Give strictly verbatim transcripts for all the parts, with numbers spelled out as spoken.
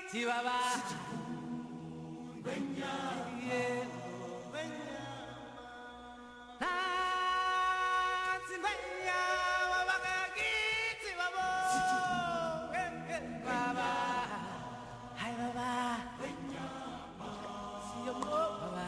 si va va yeah. Ah, si vegna va va che si va va va va hai va va si yo va va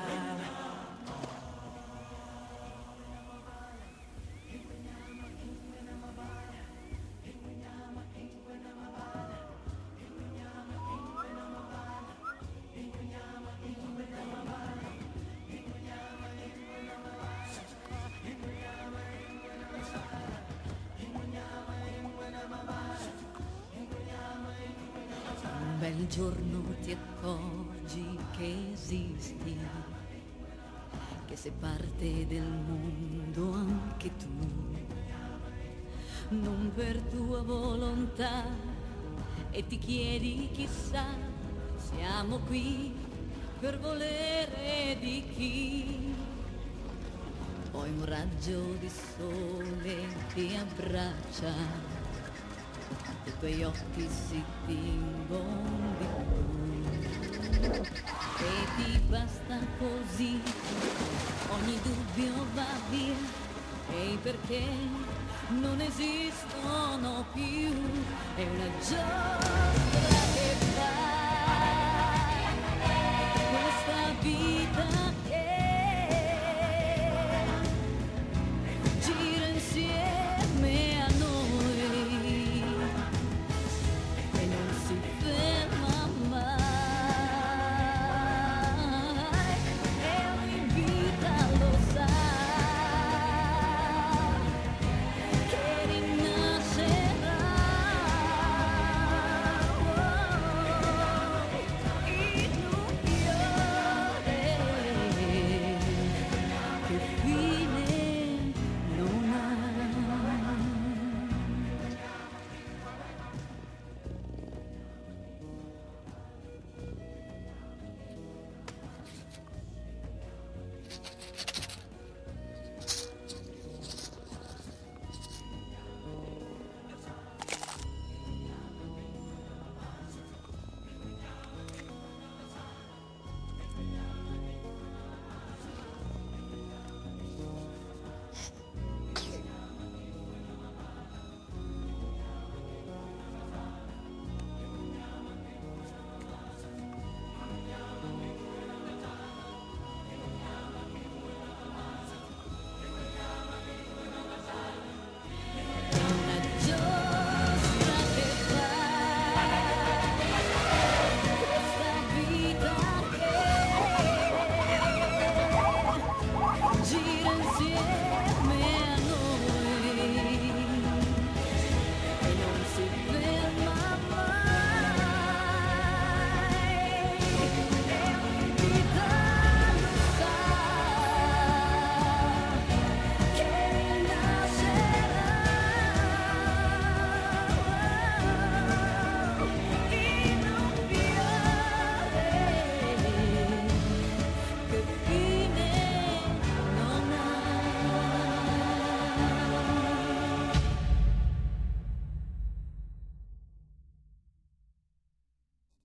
Un bel giorno ti accorgi che esisti, che sei parte del mondo anche tu, non per tua volontà, e ti chiedi chissà, siamo qui per volere di chi. Poi un raggio di sole ti abbraccia, i tuoi occhi si tingono di blu e ti basta così, ogni dubbio va via e i perché non esistono più, è una giostra che fai, questa vita che